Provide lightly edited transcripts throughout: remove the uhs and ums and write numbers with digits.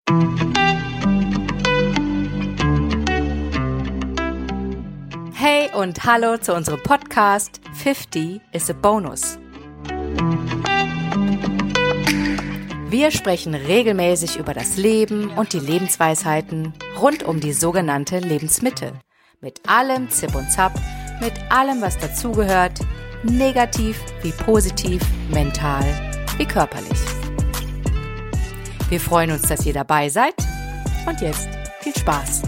Hey und hallo zu unserem Podcast 50 is a Bonus. Wir sprechen regelmäßig über das Leben und die Lebensweisheiten rund um die sogenannte Lebensmitte. Mit allem Zip und Zap, mit allem, was dazugehört, negativ wie positiv, mental wie körperlich. Wir freuen uns, dass ihr dabei seid und jetzt viel Spaß.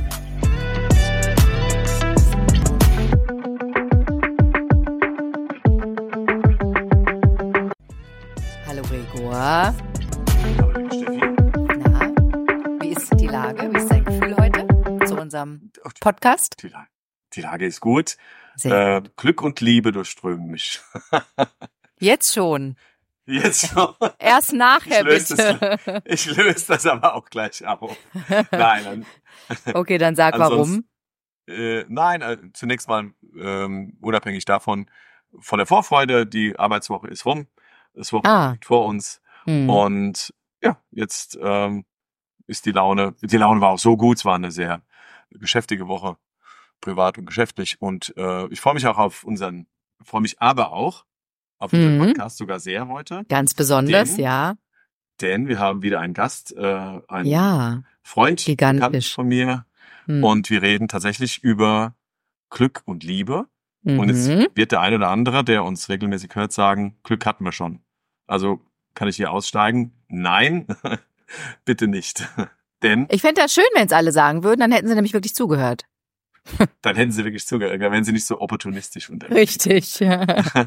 Hallo Gregor. Hallo Steffi. Na, wie ist die Lage? Wie ist dein Gefühl heute zu unserem Podcast? Die Lage ist gut. Sehr Glück und Liebe durchströmen mich. Jetzt schon. Jetzt schon. Erst nachher bitte. Ich löse das aber auch gleich auf. Nein. Okay, dann sag warum. Zunächst mal unabhängig davon, von der Vorfreude, die Arbeitswoche ist rum. Das Wochenende liegt vor uns. Und ja, jetzt ist die Laune war auch so gut. Es war eine sehr geschäftige Woche, privat und geschäftlich. Und ich freue mich aber auch auf unseren Podcast sogar sehr heute. Ganz besonders, ja. Denn wir haben wieder einen Gast, einen Freund, bekannt von mir. Und wir reden tatsächlich über Glück und Liebe. Und es wird der eine oder andere, der uns regelmäßig hört, sagen, Glück hatten wir schon. Also kann ich hier aussteigen? Nein, bitte nicht. Denn ich fände das schön, wenn es alle sagen würden, dann hätten sie nämlich wirklich zugehört. Dann hätten sie wirklich zugehört, wenn sie nicht so opportunistisch unterwegs sind. Richtig, ja.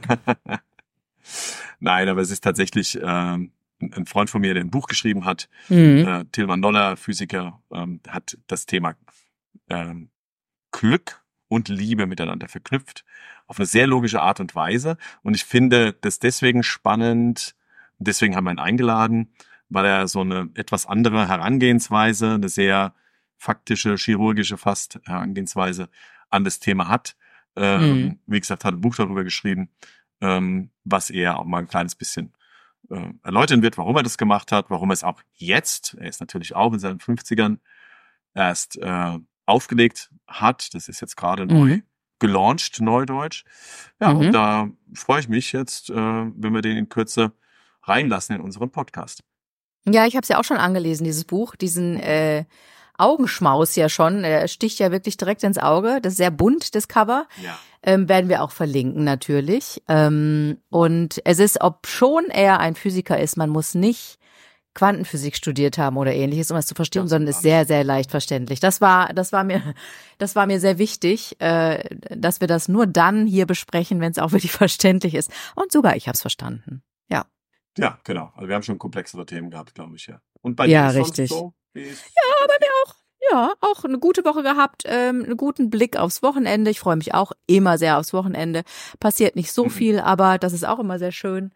Nein, aber es ist tatsächlich ein Freund von mir, der ein Buch geschrieben hat. Tilman Noller, Physiker, hat das Thema Glück und Liebe miteinander verknüpft, auf eine sehr logische Art und Weise. Und ich finde das deswegen spannend, deswegen haben wir ihn eingeladen, weil er so eine etwas andere Herangehensweise, eine sehr faktische, chirurgische fast Herangehensweise an das Thema hat. Wie gesagt, hat ein Buch darüber geschrieben, was er auch mal ein kleines bisschen erläutern wird, warum er das gemacht hat, warum er es auch jetzt, er ist natürlich auch in seinen 50ern, erst aufgelegt hat. Das ist jetzt gerade neu gelauncht, Neudeutsch. Ja, und da freue ich mich jetzt, wenn wir den in Kürze reinlassen in unseren Podcast. Ja, ich habe es ja auch schon angelesen, dieses Buch, diesen Augenschmaus ja schon, der sticht ja wirklich direkt ins Auge, das ist sehr bunt, das Cover, werden wir auch verlinken natürlich. Und es ist, obschon er ein Physiker ist, man muss nicht Quantenphysik studiert haben oder ähnliches, um es zu verstehen, sondern ist sehr, sehr leicht verständlich. Das war mir sehr wichtig, dass wir das nur dann hier besprechen, wenn es auch wirklich verständlich ist. Und sogar ich habe es verstanden. Ja. Ja, genau. Also wir haben schon komplexere Themen gehabt, glaube ich, ja. Und bei dir ja, ist richtig. So? Ja, bei mir auch. Ja, auch eine gute Woche gehabt, einen guten Blick aufs Wochenende. Ich freue mich auch immer sehr aufs Wochenende. Passiert nicht so viel, aber das ist auch immer sehr schön.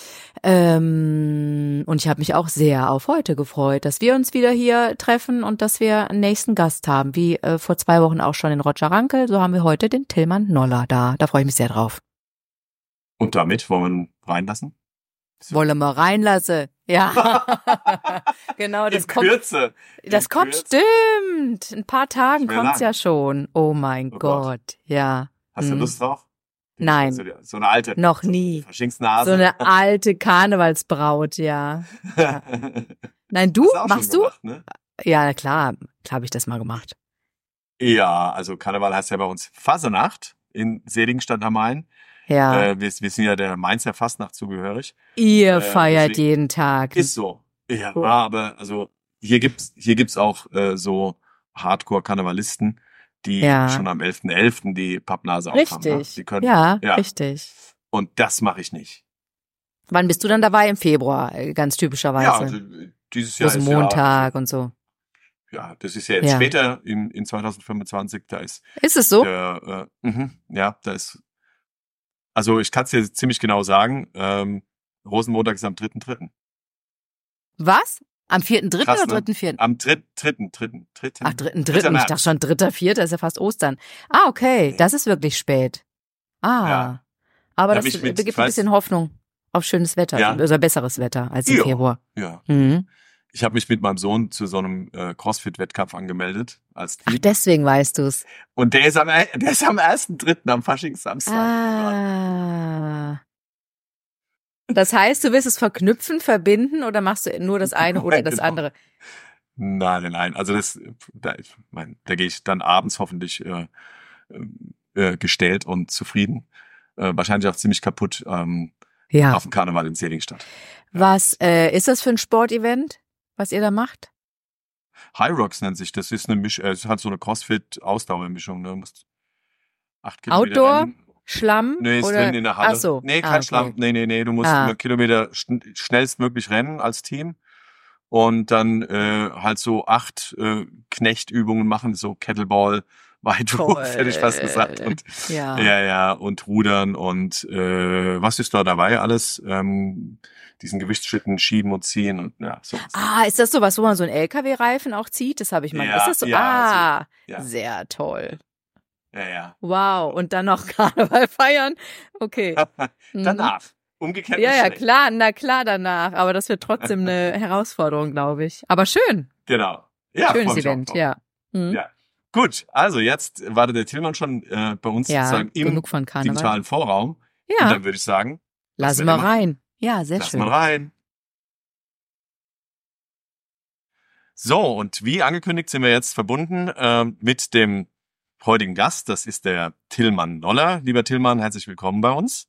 Und ich habe mich auch sehr auf heute gefreut, dass wir uns wieder hier treffen und dass wir einen nächsten Gast haben. Wie vor 2 Wochen auch schon den Roger Rankel, so haben wir heute den Tilman Noller da. Da freue ich mich sehr drauf. Und damit wollen wir reinlassen? Wollen wir reinlassen? Ja, genau, das kommt. Kürze. Das kommt, stimmt. In ein paar Tagen kommt's ja schon. Oh mein Gott, ja. Hast du Lust drauf? Nein. So eine alte. Noch nie. Verschinksnase. So eine alte Karnevalsbraut, ja. Nein, du? Machst du? Gemacht, ne? Ja, klar habe ich das mal gemacht. Ja, also Karneval heißt ja bei uns Fasenacht in Seligenstadt am Main. Ja. Wir sind ja der Mainzer Fastnacht zugehörig. Ihr feiert jeden Tag. Ist so. Ja, aber also hier gibt's auch so Hardcore-Karnevalisten, die schon am 11.11. die Pappnase aufhaben. Richtig. Die können, ja, richtig. Und das mache ich nicht. Wann bist du dann dabei? Im Februar, ganz typischerweise. Ja, also dieses Jahr ist Montag und so. Ja, das ist ja jetzt später in 2025. Da ist es so? Da ist. Also ich kann es dir ziemlich genau sagen. Rosenmontag ist am 3.3. Was? Am 4.3. Krass, oder ne? 3.4.? Am 3.3. Ach, 3.3. Ich dachte schon 3.4. ist ja fast Ostern. Ah, okay. Das ist wirklich spät. Aber das gibt ein bisschen Hoffnung auf schönes Wetter. Also besseres Wetter als im Februar. Ja. Ich habe mich mit meinem Sohn zu so einem CrossFit-Wettkampf angemeldet als Team. Ach, deswegen weißt du's. Und der ist am 1.3. am Faschingssamstag. Ah. Das heißt, du wirst es verknüpfen, verbinden oder machst du nur das eine oder das andere? Nein. Also da gehe ich dann abends hoffentlich gestählt und zufrieden. Wahrscheinlich auch ziemlich kaputt auf dem Karneval in Seligenstadt. Was ist das für ein Sportevent, was ihr da macht? High Rocks nennt sich. Das ist es hat so eine CrossFit-Ausdauermischung. Ne? Du musst 8 Kilometer Outdoor? rennen. Schlamm? Nee, ist oder? drin in der Halle. Ach so. Nee, kein Schlamm. Nee. Du musst 100 Kilometer schnellstmöglich rennen als Team. Und dann halt so 8 Knechtübungen machen, so Kettleball, Weitwurf, hätte ich fast gesagt. Und und Rudern und was ist da dabei alles? Diesen Gewichtsschritten schieben und ziehen und so. Ist das sowas, wo man so einen LKW-Reifen auch zieht? Das habe ich mal. Ist das so? Sehr toll. Ja. Wow, und dann noch Karneval feiern? Okay. Danach. Umgekehrt. Ja, klar, danach. Aber das wird trotzdem eine Herausforderung, glaube ich. Aber schön. Genau. Ja, schönes Event, ja. Gut, also jetzt wartet der Tillmann schon bei uns sozusagen im digitalen Vorraum. Ja. Und dann würde ich sagen, lassen wir rein. Ja, sehr schön. Lassen wir rein. So, und wie angekündigt sind wir jetzt verbunden mit dem heutigen Gast. Das ist der Tillmann Noller. Lieber Tillmann, herzlich willkommen bei uns.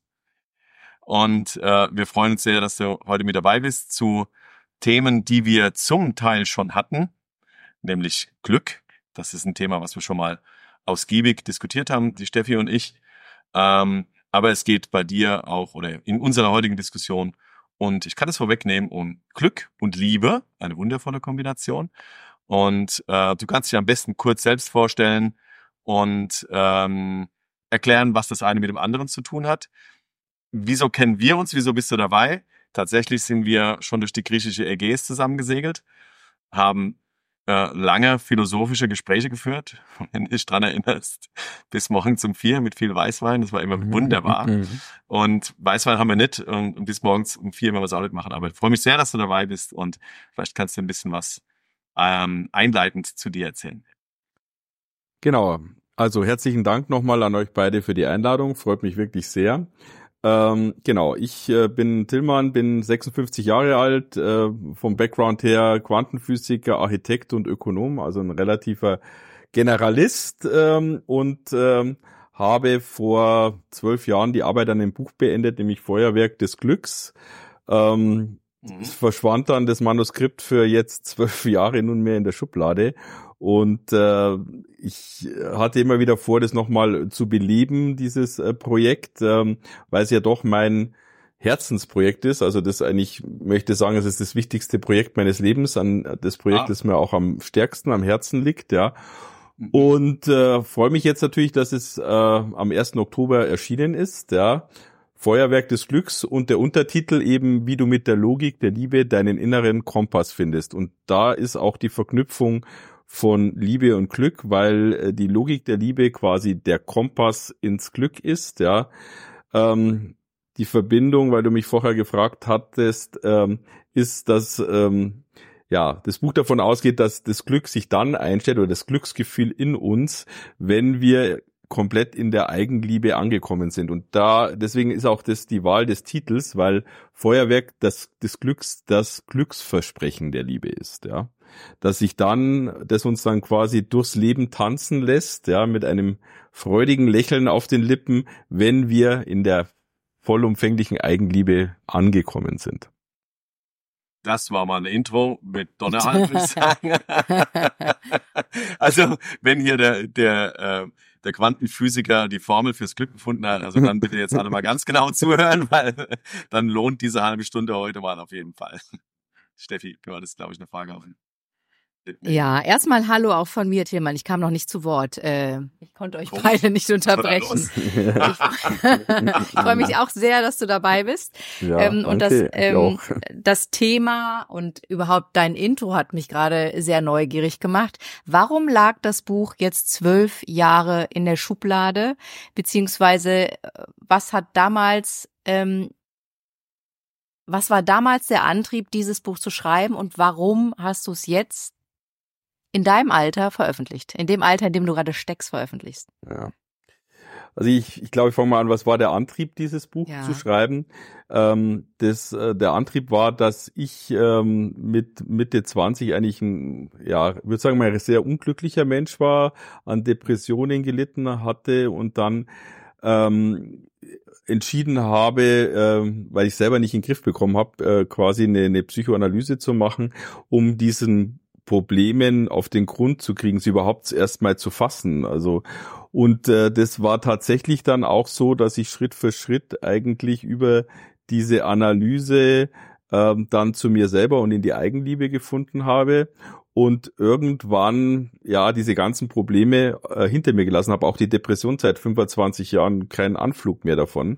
Und wir freuen uns sehr, dass du heute mit dabei bist zu Themen, die wir zum Teil schon hatten, nämlich Glück. Das ist ein Thema, was wir schon mal ausgiebig diskutiert haben, die Steffi und ich. Aber es geht bei dir auch oder in unserer heutigen Diskussion, und ich kann es vorwegnehmen, um Glück und Liebe, eine wundervolle Kombination. Und du kannst dich am besten kurz selbst vorstellen und erklären, was das eine mit dem anderen zu tun hat. Wieso kennen wir uns? Wieso bist du dabei? Tatsächlich sind wir schon durch die griechische Ägäis zusammengesegelt, haben lange philosophische Gespräche geführt, wenn du dich dran erinnerst, bis morgens um 4 mit viel Weißwein. Das war immer wunderbar. Und Weißwein haben wir nicht und bis morgens um 4 werden wir es auch nicht machen. Aber ich freue mich sehr, dass du dabei bist und vielleicht kannst du ein bisschen was einleitend zu dir erzählen. Genau. Also herzlichen Dank nochmal an euch beide für die Einladung. Freut mich wirklich sehr. Genau, ich bin Tillmann, bin 56 Jahre alt, vom Background her Quantenphysiker, Architekt und Ökonom, also ein relativer Generalist und habe vor 12 Jahren die Arbeit an dem Buch beendet, nämlich Feuerwerk des Glücks. Es verschwand dann das Manuskript für jetzt 12 Jahre nunmehr in der Schublade. Und ich hatte immer wieder vor, das nochmal zu beleben, dieses Projekt, weil es ja doch mein Herzensprojekt ist. Also das eigentlich, möchte sagen, es ist das wichtigste Projekt meines Lebens, das Projekt, das mir auch am stärksten am Herzen liegt, ja. Und freue mich jetzt natürlich, dass es am 1. Oktober erschienen ist, ja. Feuerwerk des Glücks und der Untertitel eben, wie du mit der Logik der Liebe deinen inneren Kompass findest. Und da ist auch die Verknüpfung von Liebe und Glück, weil die Logik der Liebe quasi der Kompass ins Glück ist, ja. Die Verbindung, weil du mich vorher gefragt hattest, ist, dass das Buch davon ausgeht, dass das Glück sich dann einstellt oder das Glücksgefühl in uns, wenn wir komplett in der Eigenliebe angekommen sind. Und deswegen ist auch das die Wahl des Titels, weil Feuerwerk des Glücks das Glücksversprechen der Liebe ist, ja. Das uns dann quasi durchs Leben tanzen lässt, ja, mit einem freudigen Lächeln auf den Lippen, wenn wir in der vollumfänglichen Eigenliebe angekommen sind. Das war mal ein Intro mit Donnerhall, würde ich sagen. Also, wenn hier der Quantenphysiker die Formel fürs Glück gefunden hat, also dann bitte jetzt alle mal ganz genau zuhören, weil dann lohnt diese halbe Stunde heute mal auf jeden Fall. Steffi, du hattest, glaube ich, eine Frage auf. Ja, erstmal Hallo auch von mir, Tillmann. Ich kam noch nicht zu Wort. Ich konnte euch beide nicht unterbrechen. Ich freue mich auch sehr, dass du dabei bist. Ja, und das Thema und überhaupt dein Intro hat mich gerade sehr neugierig gemacht. Warum lag das Buch jetzt 12 Jahre in der Schublade? Beziehungsweise was hat damals was war damals der Antrieb, dieses Buch zu schreiben und warum hast du es jetzt in deinem Alter veröffentlicht? In dem Alter, in dem du gerade steckst, veröffentlichst? Ja. Also ich glaube, ich fange mal an, was war der Antrieb, dieses Buch zu schreiben? Der Antrieb war, dass ich mit Mitte 20 eigentlich würde sagen mal, ein sehr unglücklicher Mensch war, an Depressionen gelitten hatte und dann entschieden habe, weil ich selber nicht in den Griff bekommen habe, quasi eine Psychoanalyse zu machen, um diesen Problemen auf den Grund zu kriegen, sie überhaupt erstmal zu fassen. Also und das war tatsächlich dann auch so, dass ich Schritt für Schritt eigentlich über diese Analyse dann zu mir selber und in die Eigenliebe gefunden habe und irgendwann diese ganzen Probleme hinter mir gelassen habe, auch die Depression seit 25 Jahren keinen Anflug mehr davon.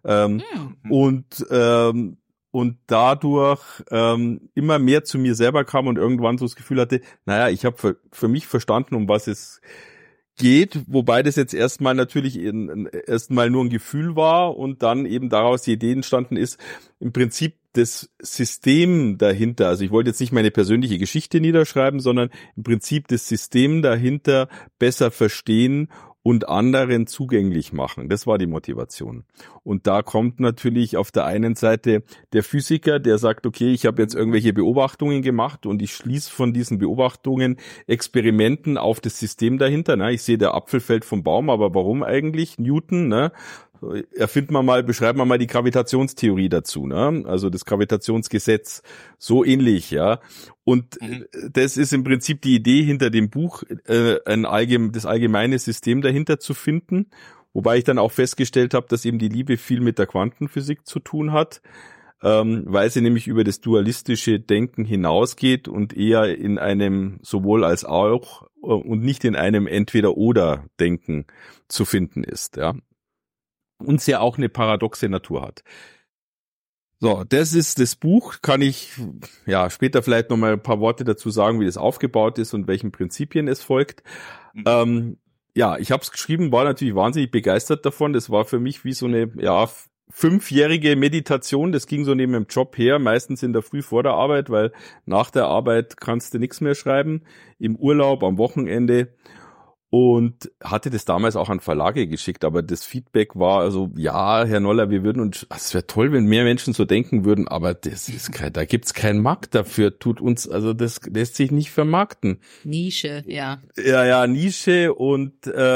Und dadurch immer mehr zu mir selber kam und irgendwann so das Gefühl hatte, ich habe für mich verstanden, um was es geht, wobei das jetzt erstmal natürlich erstmal nur ein Gefühl war und dann eben daraus die Idee entstanden ist, im Prinzip das System dahinter, also ich wollte jetzt nicht meine persönliche Geschichte niederschreiben, sondern im Prinzip das System dahinter besser verstehen und anderen zugänglich machen. Das war die Motivation. Und da kommt natürlich auf der einen Seite der Physiker, der sagt, okay, ich habe jetzt irgendwelche Beobachtungen gemacht und ich schließe von diesen Beobachtungen Experimenten auf das System dahinter. Ich sehe, der Apfel fällt vom Baum, aber warum eigentlich? Newton, beschreiben wir mal die Gravitationstheorie dazu, also das Gravitationsgesetz, so ähnlich, Und das ist im Prinzip die Idee hinter dem Buch, das allgemeine System dahinter zu finden, wobei ich dann auch festgestellt habe, dass eben die Liebe viel mit der Quantenphysik zu tun hat, weil sie nämlich über das dualistische Denken hinausgeht und eher in einem sowohl als auch und nicht in einem Entweder-oder-Denken zu finden ist, und ja auch eine paradoxe Natur hat. So, das ist das Buch, kann ich später vielleicht noch mal ein paar Worte dazu sagen, wie das aufgebaut ist und welchen Prinzipien es folgt. Ich habe es geschrieben, war natürlich wahnsinnig begeistert davon. Das war für mich wie so eine 5-jährige Meditation. Das ging so neben dem Job her, meistens in der Früh vor der Arbeit, weil nach der Arbeit kannst du nichts mehr schreiben, im Urlaub, am Wochenende. Und hatte das damals auch an Verlage geschickt, aber das Feedback war also, Herr Noller, wir würden uns, es wäre toll, wenn mehr Menschen so denken würden, aber da gibt's keinen Markt dafür, das lässt sich nicht vermarkten. Nische, ja. Ja, Nische und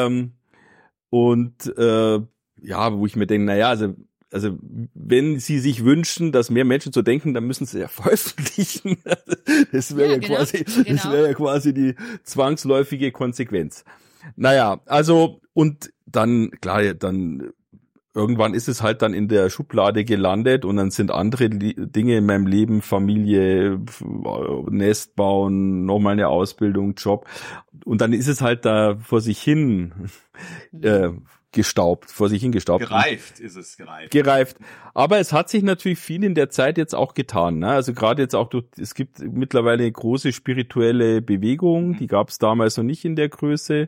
wo ich mir denke, also wenn Sie sich wünschen, dass mehr Menschen so denken, dann müssen Sie ja veröffentlichen. Das wäre ja quasi die zwangsläufige Konsequenz. Und dann, klar, dann irgendwann ist es halt dann in der Schublade gelandet und dann sind andere Dinge in meinem Leben, Familie, Nest bauen, nochmal eine Ausbildung, Job. Und dann ist es halt da vor sich hin gestaubt. Gereift ist es, gereift. Aber es hat sich natürlich viel in der Zeit jetzt auch getan. Also gerade jetzt auch es gibt mittlerweile eine große spirituelle Bewegung, die gab es damals noch nicht in der Größe.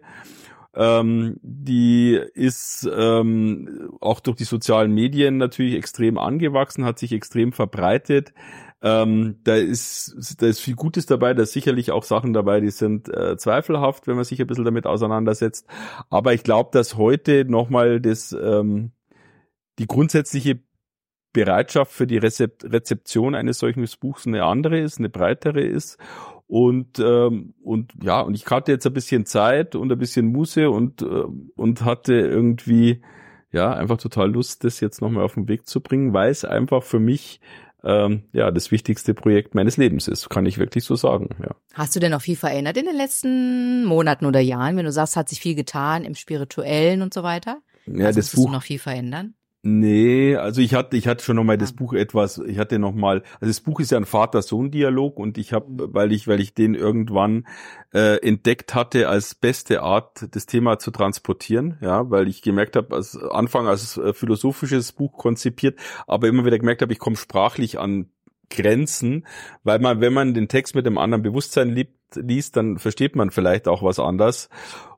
Die ist auch durch die sozialen Medien natürlich extrem angewachsen, hat sich extrem verbreitet. Da ist viel Gutes dabei, da ist sicherlich auch Sachen dabei, die sind zweifelhaft, wenn man sich ein bisschen damit auseinandersetzt. Aber ich glaube, dass heute nochmal die grundsätzliche Bereitschaft für die Rezeption eines solchen Buchs eine andere ist, eine breitere ist. Und ich hatte jetzt ein bisschen Zeit und ein bisschen Muße und hatte irgendwie einfach total Lust, das jetzt nochmal auf den Weg zu bringen, weil es einfach für mich das wichtigste Projekt meines Lebens ist, kann ich wirklich so sagen, ja. Hast du denn noch viel verändert in den letzten Monaten oder Jahren, wenn du sagst, hat sich viel getan im Spirituellen und so weiter? Ja, also das Buch. Du noch viel verändern? Nee, also ich hatte schon nochmal das Buch also das Buch ist ja ein Vater-Sohn-Dialog und ich habe, weil ich den irgendwann entdeckt hatte als beste Art, das Thema zu transportieren, weil ich gemerkt habe, als philosophisches Buch konzipiert, aber immer wieder gemerkt habe, ich komme sprachlich an Grenzen, weil wenn man den Text mit einem anderen Bewusstsein liest, dann versteht man vielleicht auch was anders.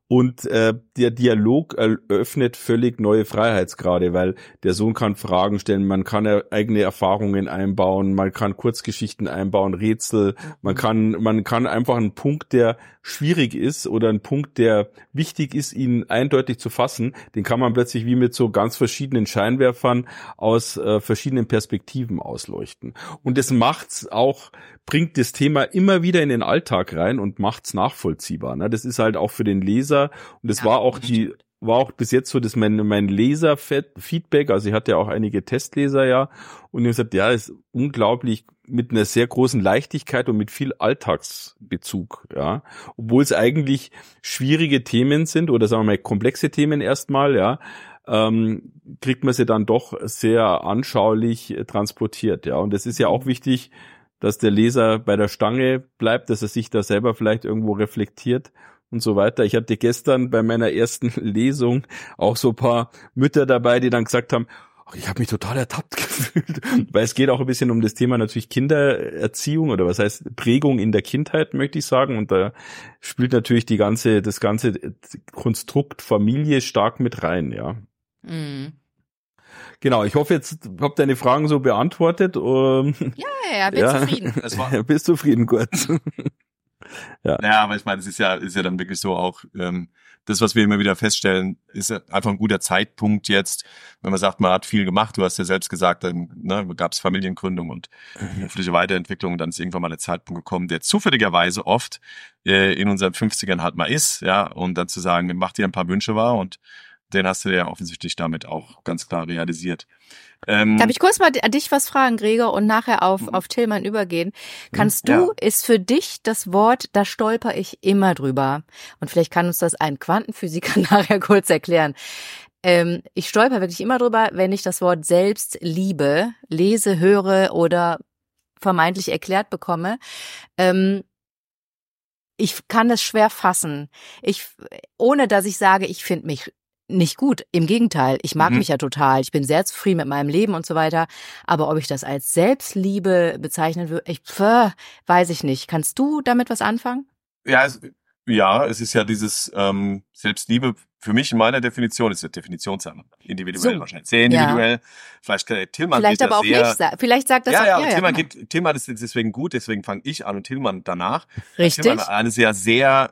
Und der Dialog eröffnet völlig neue Freiheitsgrade, weil der Sohn kann Fragen stellen, man kann eigene Erfahrungen einbauen, man kann Kurzgeschichten einbauen, Rätsel, man kann einfach einen Punkt, der schwierig ist oder einen Punkt, der wichtig ist, ihn eindeutig zu fassen, den kann man plötzlich wie mit so ganz verschiedenen Scheinwerfern aus verschiedenen Perspektiven ausleuchten. Und das bringt das Thema immer wieder in den Alltag rein und macht's nachvollziehbar. Ne? Das ist halt auch für den Leser, und das war auch bis jetzt so, dass mein Leser-Feedback, also ich hatte ja auch einige Testleser und ich habe gesagt, ja, ist unglaublich mit einer sehr großen Leichtigkeit und mit viel Alltagsbezug, obwohl es eigentlich schwierige Themen sind oder sagen wir mal komplexe Themen erstmal, kriegt man sie dann doch sehr anschaulich transportiert, und das ist ja auch wichtig, dass der Leser bei der Stange bleibt, dass er sich da selber vielleicht irgendwo reflektiert und so weiter. Ich hatte gestern bei meiner ersten Lesung auch so ein paar Mütter dabei, die dann gesagt haben, ich habe mich total ertappt gefühlt, weil es geht auch ein bisschen um das Thema natürlich Kindererziehung oder was heißt Prägung in der Kindheit, möchte ich sagen. Und da spielt natürlich das ganze Konstrukt Familie stark mit rein, Mhm. Genau, ich hoffe, jetzt habe deine Fragen so beantwortet. Ja, bin zufrieden. Bist zufrieden, gut. Ja, aber ich meine, es ist ja dann wirklich so auch, das, was wir immer wieder feststellen, ist einfach ein guter Zeitpunkt jetzt, wenn man sagt, man hat viel gemacht, du hast ja selbst gesagt, dann gab es Familiengründung und berufliche Weiterentwicklung und dann ist irgendwann mal der Zeitpunkt gekommen, der zufälligerweise oft in unseren 50ern halt mal ist, und dann zu sagen, mach dir ein paar Wünsche wahr und den hast du ja offensichtlich damit auch ganz klar realisiert. Darf ich kurz mal dich was fragen, Gregor, und nachher auf Tillmann übergehen? Ist für dich das Wort, da stolper ich immer drüber. Und vielleicht kann uns das ein Quantenphysiker nachher kurz erklären. Ich stolper wirklich immer drüber, wenn ich das Wort Selbstliebe lese, höre oder vermeintlich erklärt bekomme. Ich kann das schwer fassen. Ohne dass ich sage, ich finde mich nicht gut. Im Gegenteil, ich mag mich ja total. Ich bin sehr zufrieden mit meinem Leben und so weiter. Aber ob ich das als Selbstliebe bezeichnen würde, weiß ich nicht. Kannst du damit was anfangen? Ja, es ist ja dieses Selbstliebe für mich in meiner Definition ist ja Definitionssache. Individuell wahrscheinlich. Sehr individuell. Ja. Vielleicht Tillmann vielleicht aber auch nicht. Vielleicht sagt das auch. Tillmann ist deswegen gut, deswegen fange ich an und Tillmann danach. Richtig. Tillmann eine sehr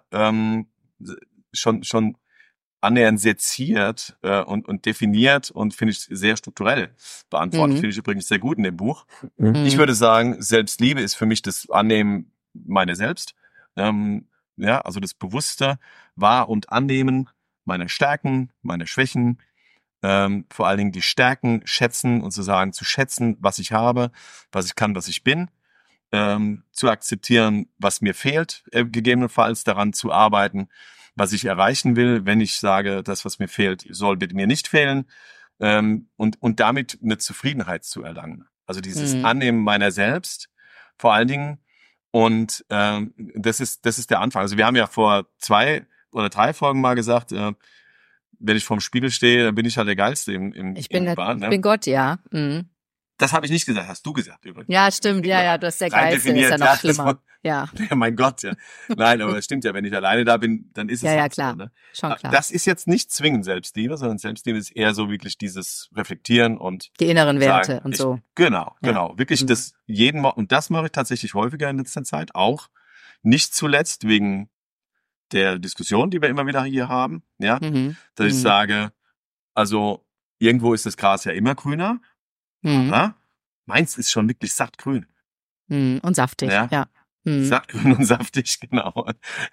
schon annähernd seziert und definiert und finde ich sehr strukturell beantwortet. Finde ich übrigens sehr gut in dem Buch. Ich würde sagen, Selbstliebe ist für mich das Annehmen meiner selbst. Also das bewusste Wahr- und Annehmen meiner Stärken, meiner Schwächen, vor allen Dingen die Stärken schätzen und zu schätzen, was ich habe, was ich kann, was ich bin, zu akzeptieren, was mir fehlt, gegebenenfalls daran zu arbeiten, was ich erreichen will, wenn ich sage, das, was mir fehlt, soll bitte mir nicht fehlen, und damit eine Zufriedenheit zu erlangen. Also dieses Annehmen meiner selbst, vor allen Dingen, und das ist der Anfang. Also wir haben ja vor 2 oder 3 Folgen mal gesagt, wenn ich vorm Spiegel stehe, dann bin ich halt der Geilste im Ich bin Gott, ja. Mhm. Das habe ich nicht gesagt, hast du gesagt übrigens. Ja, stimmt, ja, du hast der Geilste, ist ja noch schlimmer. Ja, mein Gott, ja. Nein, aber das stimmt ja, wenn ich alleine da bin, dann ist es ja klar, so, ne? Schon klar. Das ist jetzt nicht zwingend Selbstliebe, sondern Selbstliebe ist eher so wirklich dieses Reflektieren und die inneren Werte und so. Genau. Wirklich das und das mache ich tatsächlich häufiger in letzter Zeit, auch nicht zuletzt wegen der Diskussion, die wir immer wieder hier haben, dass ich sage, also irgendwo ist das Gras ja immer grüner. Aber meins ist schon wirklich sattgrün. Und saftig, ja. Sattgrün und saftig, genau.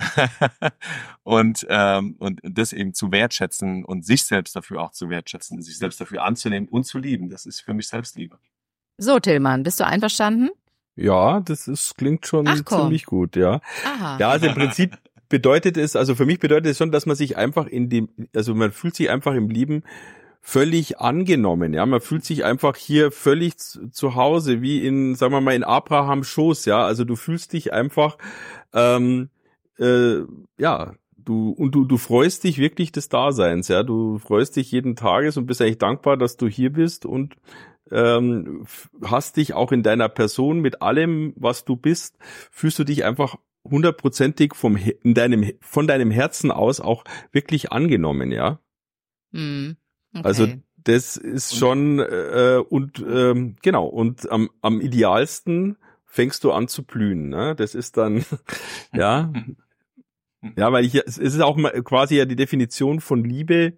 und das eben zu wertschätzen und sich selbst dafür auch zu wertschätzen, sich selbst dafür anzunehmen und zu lieben, das ist für mich Selbstliebe. So, Tillmann, bist du einverstanden? Ja, klingt schon ziemlich gut, ja. Aha. Ja, also im Prinzip für mich bedeutet es schon, dass man sich einfach man fühlt sich einfach im Leben völlig angenommen, man fühlt sich einfach hier völlig zu Hause, wie sagen wir mal, in Abrahams Schoß, also du fühlst dich einfach, du freust dich wirklich des Daseins, du freust dich jeden Tages und bist eigentlich dankbar, dass du hier bist und hast dich auch in deiner Person mit allem, was du bist, fühlst du dich einfach hundertprozentig von deinem Herzen aus auch wirklich angenommen, ja. Okay. Also das ist schon genau, und am idealsten fängst du an zu blühen, ne? Das ist dann ja, weil es ist auch mal quasi ja die Definition von Liebe,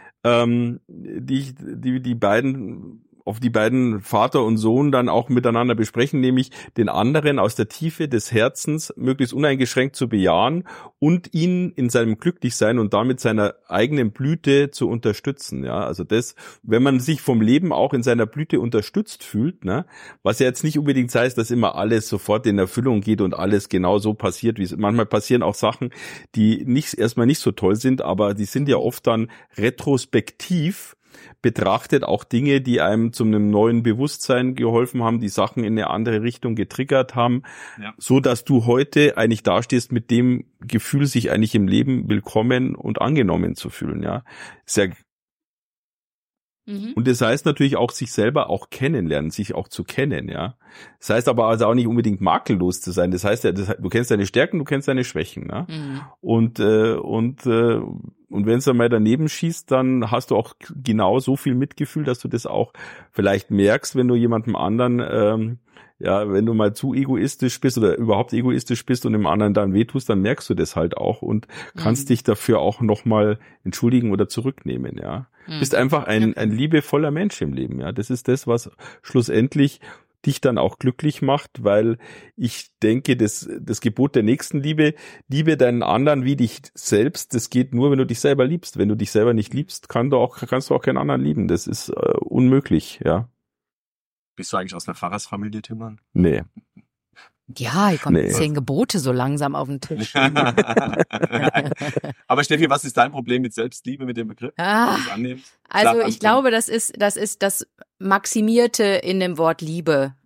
die beiden Vater und Sohn dann auch miteinander besprechen, nämlich den anderen aus der Tiefe des Herzens möglichst uneingeschränkt zu bejahen und ihn in seinem Glücklichsein und damit seiner eigenen Blüte zu unterstützen. Ja, also das, wenn man sich vom Leben auch in seiner Blüte unterstützt fühlt, ne, was ja jetzt nicht unbedingt heißt, dass immer alles sofort in Erfüllung geht und alles genau so passiert, wie es manchmal passieren auch Sachen, die erstmal nicht so toll sind, aber die sind ja oft dann retrospektiv betrachtet auch Dinge, die einem zu einem neuen Bewusstsein geholfen haben, die Sachen in eine andere Richtung getriggert haben, so dass du heute eigentlich dastehst mit dem Gefühl, sich eigentlich im Leben willkommen und angenommen zu fühlen, ja. Sehr. Und das heißt natürlich auch, sich selber auch kennenlernen, sich auch zu kennen, ja. Das heißt aber also auch nicht unbedingt makellos zu sein. Das heißt ja, du kennst deine Stärken, du kennst deine Schwächen, ne? Und wenn es dann mal daneben schießt, dann hast du auch genau so viel Mitgefühl, dass du das auch vielleicht merkst, wenn du jemandem anderen, wenn du mal zu egoistisch bist oder überhaupt egoistisch bist und dem anderen dann wehtust, dann merkst du das halt auch und kannst dich dafür auch nochmal entschuldigen oder zurücknehmen, ja. Bist einfach ein liebevoller Mensch im Leben, ja. Das ist das, was schlussendlich dich dann auch glücklich macht, weil ich denke, das Gebot der Nächstenliebe, liebe deinen anderen wie dich selbst, das geht nur, wenn du dich selber liebst. Wenn du dich selber nicht liebst, kannst du auch keinen anderen lieben. Das ist unmöglich, ja. Bist du eigentlich aus einer Pfarrersfamilie, Timon? Nee. Ja, hier kommen 10 Gebote so langsam auf den Tisch. Aber Steffi, was ist dein Problem mit Selbstliebe, mit dem Begriff? Also ich glaube, das ist das Maximierte in dem Wort Liebe.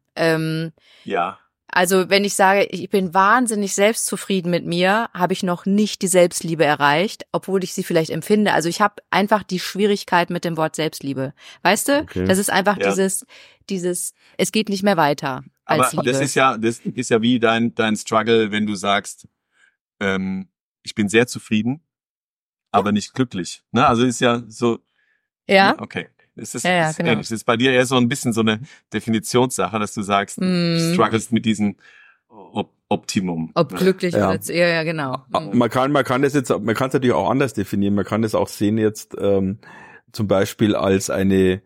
Also wenn ich sage, ich bin wahnsinnig selbstzufrieden mit mir, habe ich noch nicht die Selbstliebe erreicht, obwohl ich sie vielleicht empfinde. Also ich habe einfach die Schwierigkeit mit dem Wort Selbstliebe. Weißt du? Okay. Das ist einfach dieses, es geht nicht mehr weiter. Aber als Liebe. Das ist ja wie dein Struggle, wenn du sagst, ich bin sehr zufrieden, aber nicht glücklich. Ne? Also ist ja so. Ja. Okay. Es ist genau. ähnlich. Es ist bei dir eher so ein bisschen so eine Definitionssache, dass du sagst, du strugglest mit diesem Optimum. Ob glücklich oder ja, genau. Man kann es natürlich auch anders definieren. Man kann es auch sehen jetzt zum Beispiel als eine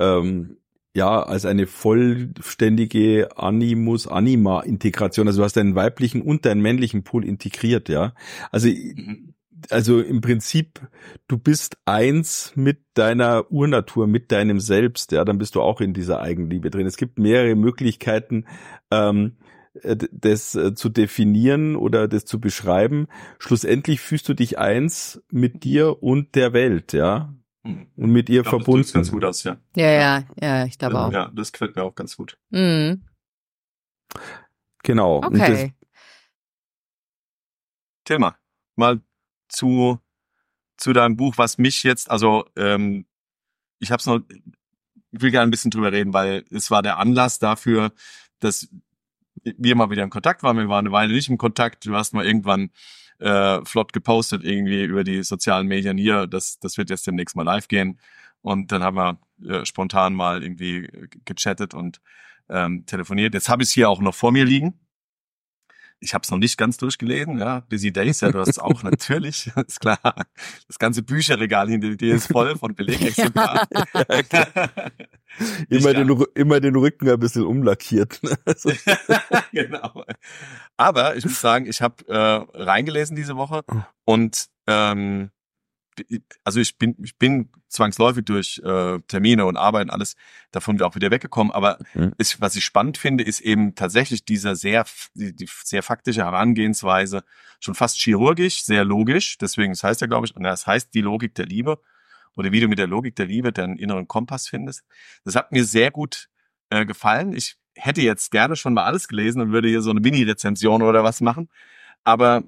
vollständige Anima-Integration. Also du hast deinen weiblichen und deinen männlichen Pol integriert, ja. Also im Prinzip, du bist eins mit deiner Urnatur, mit deinem Selbst, ja, dann bist du auch in dieser Eigenliebe drin. Es gibt mehrere Möglichkeiten, das zu definieren oder das zu beschreiben. Schlussendlich fühlst du dich eins mit dir und der Welt, ja. Und mit ihr verbunden. Das sieht ganz gut aus, ja. Ja, ich glaube auch. Ja, das gefällt mir auch ganz gut. Genau. Okay. Tilma, mal zu deinem Buch, was mich jetzt, also ich will gerne ein bisschen drüber reden, weil es war der Anlass dafür, dass wir mal wieder in Kontakt waren. Wir waren eine Weile nicht im Kontakt. Du hast mal irgendwann flott gepostet irgendwie über die sozialen Medien hier, das wird jetzt demnächst mal live gehen. Und dann haben wir spontan mal irgendwie gechattet und telefoniert. Jetzt habe ich es hier auch noch vor mir liegen. Ich habe es noch nicht ganz durchgelesen, ja. Busy Days, ja, du hast es auch natürlich, ist klar. Das ganze Bücherregal hinter dir ist voll von Belegexemplaren. Immer den Rücken ein bisschen umlackiert. Genau. Aber ich muss sagen, ich habe reingelesen diese Woche und also ich bin zwangsläufig durch Termine und Arbeit und alles davon auch wieder weggekommen, aber was ich spannend finde, ist eben tatsächlich die sehr faktische Herangehensweise, schon fast chirurgisch, sehr logisch, deswegen, das heißt ja, glaube ich, das heißt die Logik der Liebe oder wie du mit der Logik der Liebe deinen inneren Kompass findest. Das hat mir sehr gut gefallen. Ich hätte jetzt gerne schon mal alles gelesen und würde hier so eine Mini-Rezension oder was machen, aber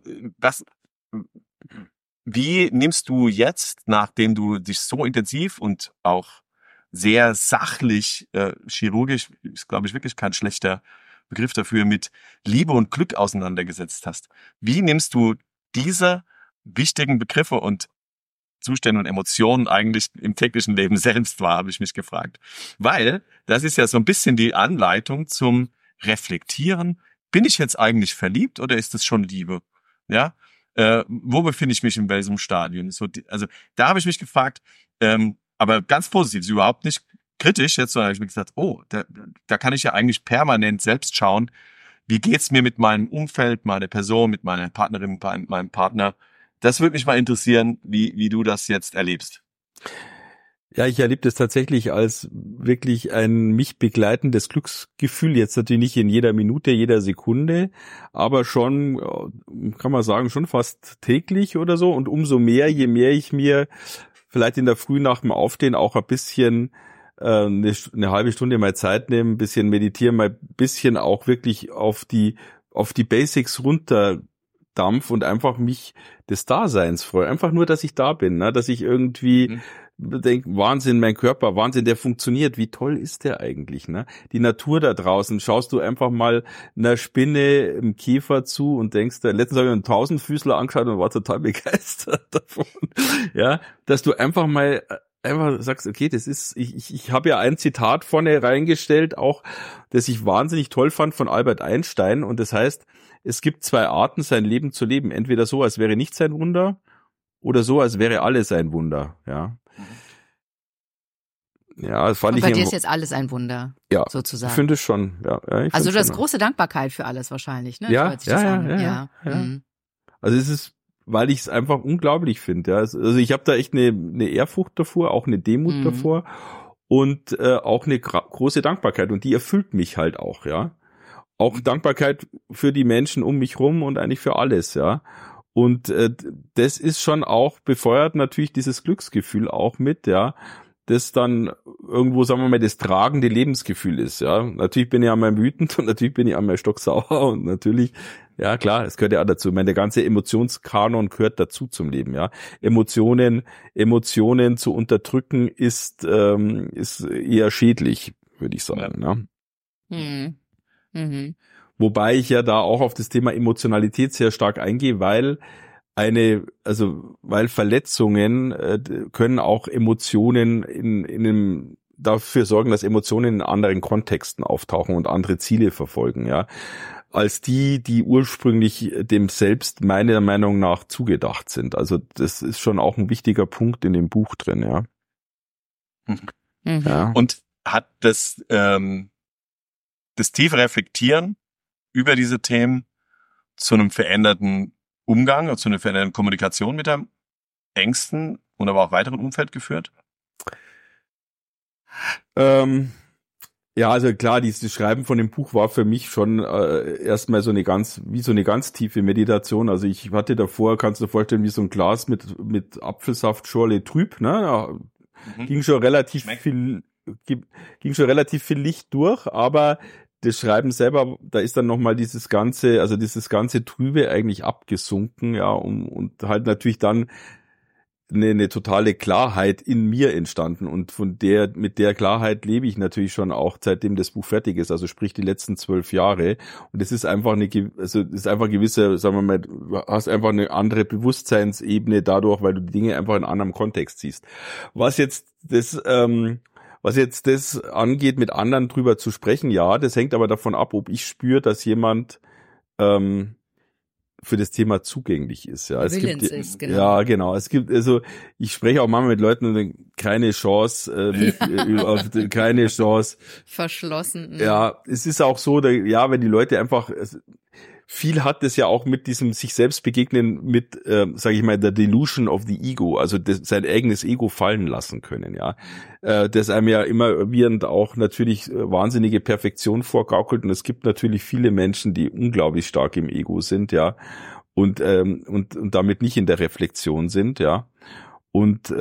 wie nimmst du jetzt, nachdem du dich so intensiv und auch sehr sachlich, chirurgisch, ist glaube ich wirklich kein schlechter Begriff dafür, mit Liebe und Glück auseinandergesetzt hast. Wie nimmst du diese wichtigen Begriffe und Zustände und Emotionen eigentlich im täglichen Leben selbst wahr, habe ich mich gefragt. Weil das ist ja so ein bisschen die Anleitung zum Reflektieren. Bin ich jetzt eigentlich verliebt oder ist es schon Liebe? Ja, wo befinde ich mich in welchem Stadion? Also da habe ich mich gefragt, aber ganz positiv, überhaupt nicht kritisch. Jetzt habe ich mir gesagt, da kann ich ja eigentlich permanent selbst schauen, wie geht's mir mit meinem Umfeld, meiner Person, mit meiner Partnerin, mit meinem Partner. Das würde mich mal interessieren, wie du das jetzt erlebst. Ja, ich erlebe das tatsächlich als wirklich ein mich begleitendes Glücksgefühl. Jetzt natürlich nicht in jeder Minute, jeder Sekunde, aber schon, kann man sagen, schon fast täglich oder so. Und umso mehr, je mehr ich mir vielleicht in der Früh nach dem Aufstehen auch ein bisschen eine halbe Stunde mal Zeit nehme, ein bisschen meditieren, mal ein bisschen auch wirklich auf die Basics runterdampf und einfach mich des Daseins freue. Einfach nur, dass ich da bin, ne? Dass ich irgendwie denke, Wahnsinn, mein Körper, Wahnsinn, der funktioniert. Wie toll ist der eigentlich, ne? Die Natur da draußen, schaust du einfach mal einer Spinne im Käfer zu und denkst, letztens habe ich einen Tausendfüßler angeschaut und war total begeistert davon. Ja, dass du einfach sagst, okay, das ist, ich habe ja ein Zitat vorne reingestellt, auch, das ich wahnsinnig toll fand von Albert Einstein, und das heißt, es gibt zwei Arten, sein Leben zu leben. Entweder so, als wäre nichts ein Wunder, oder so, als wäre alles ein Wunder, ja. Ja, das fand und ich. Bei dir ist jetzt alles ein Wunder, ja, sozusagen. Ich finde es schon, ja. Also das große Dankbarkeit für alles wahrscheinlich, ne? Ja. Mhm. Also es ist, weil ich es einfach unglaublich finde, ja. Also ich habe da echt eine Ehrfurcht davor, auch eine Demut davor und auch eine große Dankbarkeit, und die erfüllt mich halt auch, ja. Auch Dankbarkeit für die Menschen um mich rum und eigentlich für alles, ja. Und das ist schon auch, befeuert natürlich dieses Glücksgefühl auch mit, ja, das dann irgendwo, sagen wir mal, das tragende Lebensgefühl ist, ja. Natürlich bin ich einmal wütend und natürlich bin ich einmal stocksauer und natürlich, ja klar, es gehört ja auch dazu. Ich meine, der ganze Emotionskanon gehört dazu zum Leben, ja. Emotionen zu unterdrücken ist eher schädlich, würde ich sagen, ne? Wobei ich ja da auch auf das Thema Emotionalität sehr stark eingehe, weil Verletzungen können auch Emotionen dafür sorgen, dass Emotionen in anderen Kontexten auftauchen und andere Ziele verfolgen, ja, als die ursprünglich dem Selbst meiner Meinung nach zugedacht sind. Also das ist schon auch ein wichtiger Punkt in dem Buch drin, ja. Ja. Und hat das tiefe Reflektieren über diese Themen zu einem veränderten Umgang und zu einer veränderten Kommunikation mit deinem engsten und aber auch weiteren Umfeld geführt? Ja, also klar, dieses Schreiben von dem Buch war für mich schon erstmal so eine ganz tiefe Meditation. Also ich hatte davor, kannst du dir vorstellen, wie so ein Glas mit Apfelsaftschorle trüb, ne? Ging schon relativ viel Licht durch, aber das Schreiben selber, da ist dann nochmal dieses ganze Trübe eigentlich abgesunken, ja, und halt natürlich dann eine totale Klarheit in mir entstanden, und mit der Klarheit lebe ich natürlich schon auch, seitdem das Buch fertig ist, also sprich die letzten 12 Jahre, und es ist einfach gewisse, sagen wir mal, du hast einfach eine andere Bewusstseinsebene dadurch, weil du die Dinge einfach in einem anderen Kontext siehst. Was jetzt das angeht, mit anderen drüber zu sprechen, ja, das hängt aber davon ab, ob ich spüre, dass jemand für das Thema zugänglich ist. Ja, genau. Ja, genau. Ich spreche auch manchmal mit Leuten und denke, keine Chance. Verschlossen. Ja, es ist auch so, wenn die Leute einfach, viel hat es ja auch mit diesem sich selbst begegnen mit, sage ich mal, der Delusion of the Ego, also sein eigenes Ego fallen lassen können, ja. Das einem ja immer wieder auch natürlich wahnsinnige Perfektion vorgaukelt, und es gibt natürlich viele Menschen, die unglaublich stark im Ego sind, ja, und damit nicht in der Reflexion sind, ja. Und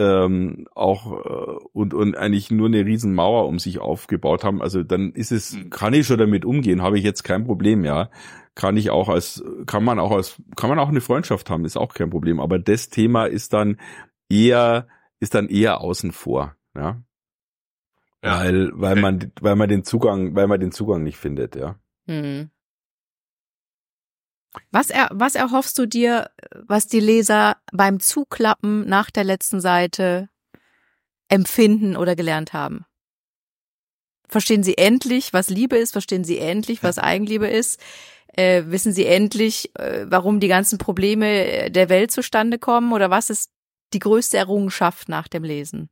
und eigentlich nur eine Riesenmauer um sich aufgebaut haben. Also dann kann ich schon damit umgehen, habe ich jetzt kein Problem, ja. Kann man auch eine Freundschaft haben, ist auch kein Problem. Aber das Thema ist dann eher außen vor, ja. Weil man den Zugang nicht findet, ja. Was erhoffst du dir, was die Leser beim Zuklappen nach der letzten Seite empfinden oder gelernt haben? Verstehen sie endlich, was Liebe ist? Verstehen sie endlich, was Eigenliebe ist? Wissen sie endlich, warum die ganzen Probleme der Welt zustande kommen? Oder was ist die größte Errungenschaft nach dem Lesen?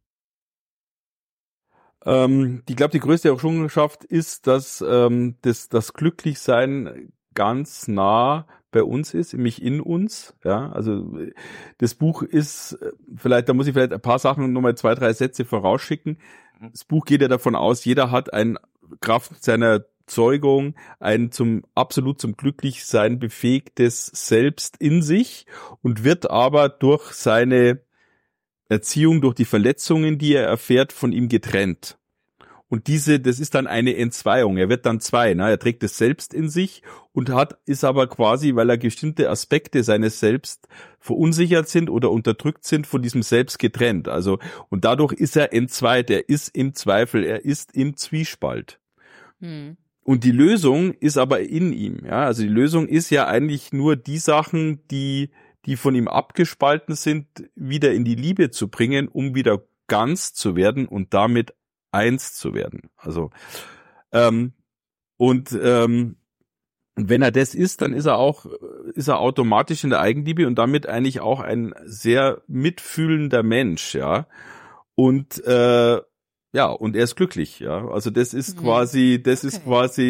Ich glaube, die größte Errungenschaft ist, dass das Glücklichsein ganz nah bei uns ist, nämlich in uns. Ja, also das Buch ist da muss ich vielleicht ein paar Sachen nochmal 2, 3 Sätze vorausschicken. Das Buch geht ja davon aus, jeder hat Kraft seiner Zeugung ein absolut zum Glücklichsein befähigtes Selbst in sich und wird aber durch seine Erziehung, durch die Verletzungen, die er erfährt, von ihm getrennt. Und das ist dann eine Entzweiung. Er wird dann zwei, ne? Er trägt es selbst in sich und ist aber quasi, weil er bestimmte Aspekte seines Selbst verunsichert sind oder unterdrückt sind, von diesem Selbst getrennt. Also, und dadurch ist er entzweit. Er ist im Zweifel. Er ist im Zwiespalt. Und die Lösung ist aber in ihm, ja. Also die Lösung ist ja eigentlich nur die Sachen, die von ihm abgespalten sind, wieder in die Liebe zu bringen, um wieder ganz zu werden und damit eins zu werden. Also wenn er das ist, dann ist er automatisch in der Eigenliebe und damit eigentlich auch ein sehr mitfühlender Mensch, ja. Und und er ist glücklich, ja. Also das ist quasi, das ist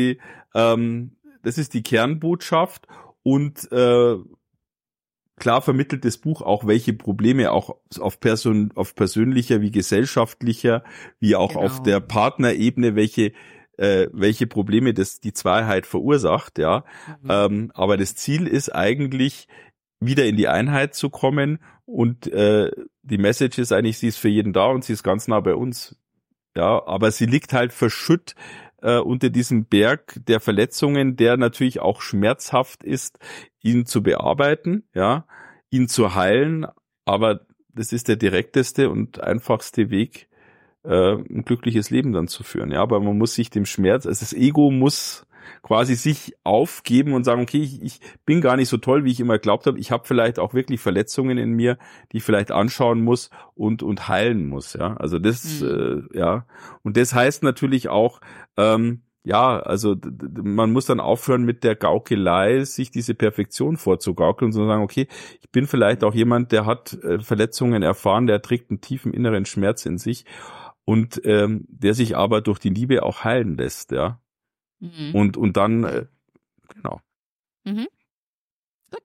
die Kernbotschaft und klar vermittelt das Buch auch, welche Probleme auch auf persönlicher wie gesellschaftlicher, wie auch auf der Partnerebene, welche Probleme die Zweiheit verursacht, ja. Aber das Ziel ist eigentlich, wieder in die Einheit zu kommen und die Message ist eigentlich, sie ist für jeden da und sie ist ganz nah bei uns. Ja, aber sie liegt halt verschütt unter diesem Berg der Verletzungen, der natürlich auch schmerzhaft ist, ihn zu bearbeiten, ja, ihn zu heilen, aber das ist der direkteste und einfachste Weg, ein glückliches Leben dann zu führen, ja, aber man muss sich dem Schmerz, also das Ego muss quasi sich aufgeben und sagen, okay, ich bin gar nicht so toll, wie ich immer geglaubt habe, ich habe vielleicht auch wirklich Verletzungen in mir, die ich vielleicht anschauen muss und heilen muss, ja, also das, ja, und das heißt natürlich auch, also man muss dann aufhören mit der Gaukelei, sich diese Perfektion vorzugaukeln, sondern sagen, okay, ich bin vielleicht auch jemand, der hat Verletzungen erfahren, der trägt einen tiefen inneren Schmerz in sich und der sich aber durch die Liebe auch heilen lässt, ja. Und dann, genau. Gut.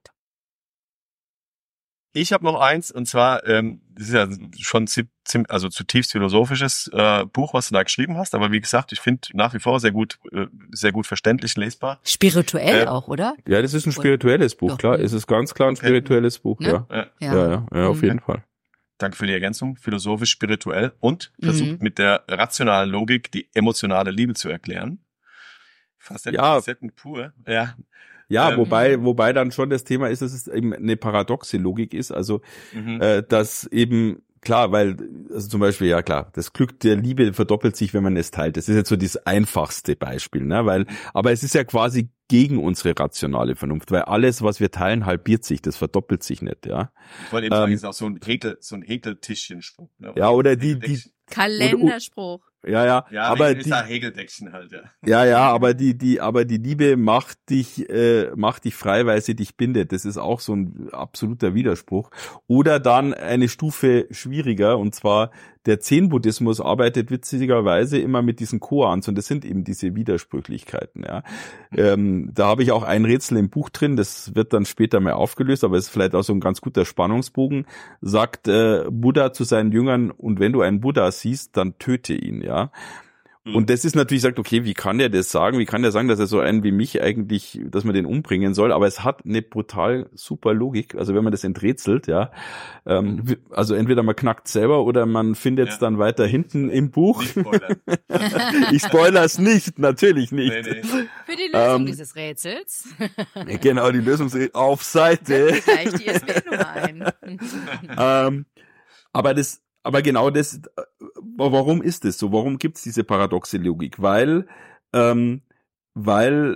Ich habe noch eins, und zwar, das ist ja schon zutiefst philosophisches Buch, was du da geschrieben hast, aber wie gesagt, ich finde nach wie vor sehr gut verständlich lesbar. Spirituell auch, oder? Ja, das ist ein spirituelles Buch, Doch. klar. Es ist ganz klar ein spirituelles Buch, Ne? Ja, auf jeden Fall. Danke für die Ergänzung. Philosophisch, spirituell und versucht mit der rationalen Logik die emotionale Liebe zu erklären. Fast pur. Ja, wobei dann schon das Thema ist, dass es eben eine paradoxe Logik ist, also dass eben, klar, also zum Beispiel, ja klar, das Glück der Liebe verdoppelt sich, wenn man es teilt. Das ist jetzt so das einfachste Beispiel, ne? Aber es ist ja quasi gegen unsere rationale Vernunft, weil alles, was wir teilen, halbiert sich, das verdoppelt sich nicht, ja. Ich wollte eben sagen, es ist auch so ein Häkeltischchenspruch. Ne? Ja, oder die Kalenderspruch. Ja, aber ist ein Häkeldeckchen halt, ja. Ja, aber die Liebe macht dich frei, weil sie dich bindet. Das ist auch so ein absoluter Widerspruch. Oder dann eine Stufe schwieriger, und zwar der Zen-Buddhismus arbeitet witzigerweise immer mit diesen Koans, und das sind eben diese Widersprüchlichkeiten, ja. Da habe ich auch ein Rätsel im Buch drin, das wird dann später mal aufgelöst, aber es ist vielleicht auch so ein ganz guter Spannungsbogen. Sagt Buddha zu seinen Jüngern, und wenn du einen Buddha siehst, dann töte ihn, ja. Und das ist natürlich, sagt, okay, wie kann der das sagen? Wie kann der sagen, dass er so einen wie mich eigentlich, dass man den umbringen soll? Aber es hat eine brutal super Logik. Also wenn man das enträtselt, ja, also entweder man knackt selber oder man findet es dann weiter hinten im Buch. Nicht spoilern. Ich spoilere es nicht, natürlich nicht. Nee. Für die Lösung dieses Rätsels. Genau, die Lösung auf Seite. Gleich die SB-Nummer ein. Aber genau das, warum ist es so? Warum gibt es diese paradoxe Logik? Weil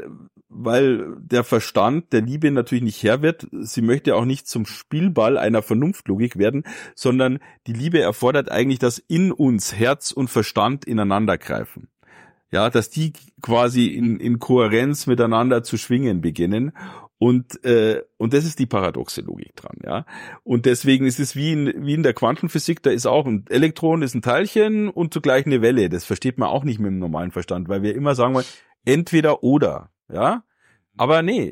weil der Verstand der Liebe natürlich nicht Herr wird. Sie möchte auch nicht zum Spielball einer Vernunftlogik werden, sondern die Liebe erfordert eigentlich, dass in uns Herz und Verstand ineinander greifen. Ja, dass die quasi in Kohärenz miteinander zu schwingen beginnen. Und das ist die paradoxe Logik dran, ja. Und deswegen ist es wie in der Quantenphysik, da ist auch ein Elektron, ist ein Teilchen und zugleich eine Welle. Das versteht man auch nicht mit dem normalen Verstand, weil wir immer sagen wollen, entweder oder, ja. Aber nein.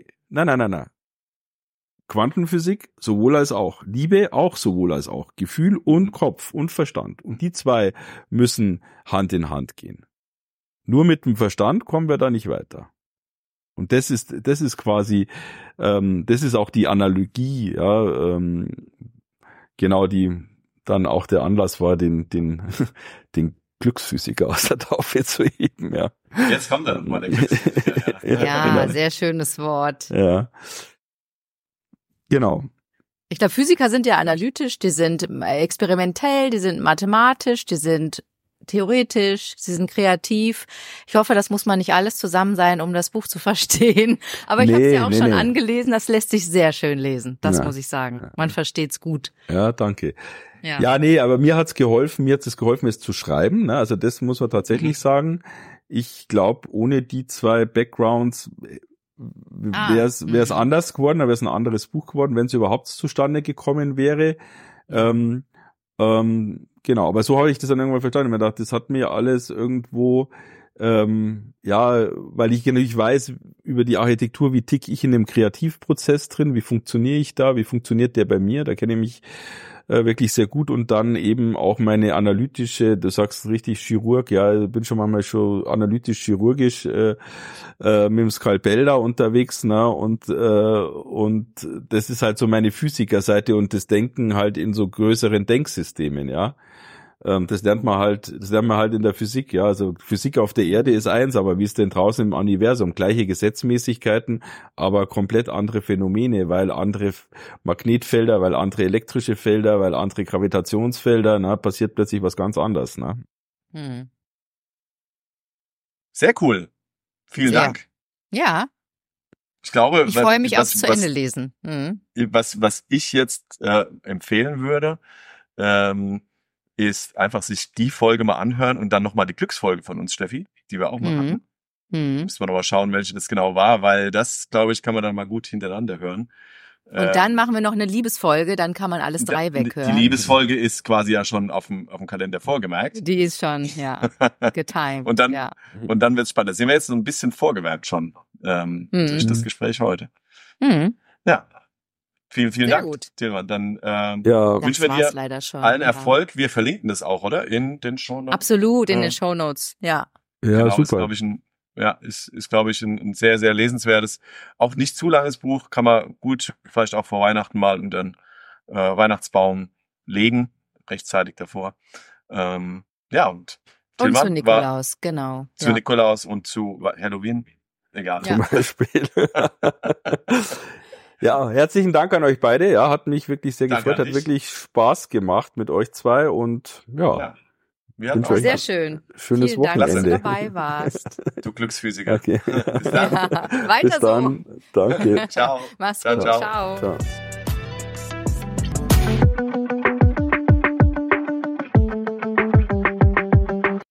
Quantenphysik sowohl als auch. Liebe auch sowohl als auch. Gefühl und Kopf und Verstand. Und die zwei müssen Hand in Hand gehen. Nur mit dem Verstand kommen wir da nicht weiter. Und das ist quasi, das ist auch die Analogie, ja, genau, die dann auch der Anlass war, den Glücksphysiker aus der Taufe zu heben, ja. Jetzt kommt dann mal der Glücksphysiker. Ja, genau. Sehr schönes Wort. Ja. Genau. Ich glaube, Physiker sind ja analytisch, die sind experimentell, die sind mathematisch, die sind theoretisch, sie sind kreativ. Ich hoffe, das muss man nicht alles zusammen sein, um das Buch zu verstehen. Aber ich habe es ja auch schon angelesen, das lässt sich sehr schön lesen, das muss ich sagen. Man versteht's gut. Ja, danke. Ja, nee, aber mir hat es geholfen, es zu schreiben. Ne? Also das muss man tatsächlich sagen. Ich glaube, ohne die zwei Backgrounds wäre es anders geworden, dann wäre es ein anderes Buch geworden, wenn es überhaupt zustande gekommen wäre. Genau, aber so habe ich das dann irgendwann verstanden. Ich dachte, das hat mir alles irgendwo, weil ich natürlich weiß über die Architektur, wie tick ich in dem Kreativprozess drin, wie funktioniere ich da, wie funktioniert der bei mir, da kenne ich mich wirklich sehr gut und dann eben auch meine analytische, du sagst richtig Chirurg, ja, bin schon manchmal schon analytisch-chirurgisch mit dem Skalpell da unterwegs, ne, und das ist halt so meine Physikerseite und das Denken halt in so größeren Denksystemen, ja. Das lernt man halt in der Physik, ja. Also Physik auf der Erde ist eins, aber wie ist denn draußen im Universum? Gleiche Gesetzmäßigkeiten, aber komplett andere Phänomene, weil andere Magnetfelder, weil andere elektrische Felder, weil andere Gravitationsfelder, ne, passiert plötzlich was ganz anderes, ne? Sehr cool. Vielen Dank. Ja. Ich glaube, ich freue mich aufs zu Ende lesen. Was ich jetzt empfehlen würde, ist einfach sich die Folge mal anhören und dann nochmal die Glücksfolge von uns, Steffi, die wir auch mal hatten. Müssen wir nochmal schauen, welche das genau war, weil das, glaube ich, kann man dann mal gut hintereinander hören. Und dann machen wir noch eine Liebesfolge, dann kann man alles 3 weghören. Die Liebesfolge ist quasi ja schon auf dem Kalender vorgemerkt. Die ist schon, ja, getimed. Und dann wird's spannend. Da sind wir jetzt so ein bisschen vorgemerkt schon durch das Gespräch heute. Ja. Vielen Dank, Tilman. Dann wünschen wir dir allen Erfolg. Wir verlinken das auch, oder? In den Shownotes. Absolut, in den Shownotes, ja. Ja, genau, super. Ist, glaube ich, ein sehr, sehr lesenswertes, auch nicht zu langes Buch. Kann man gut vielleicht auch vor Weihnachten mal und dann Weihnachtsbaum legen, rechtzeitig davor. Und Tilman zu Nikolaus, genau. Zu Nikolaus und zu Halloween. Egal. Zum Beispiel. Ja, herzlichen Dank an euch beide. Ja, hat mich wirklich sehr gefreut, hat wirklich Spaß gemacht mit euch zwei und ja. Wir hatten auch sehr schön. Schönes Vielen Wochenende. Dank, dass du dabei warst. Du Glücksphysiker. Okay. Bis dann. Weiter Bis dann. so. Danke. Ciao. Mach's gut. Ciao. Ciao.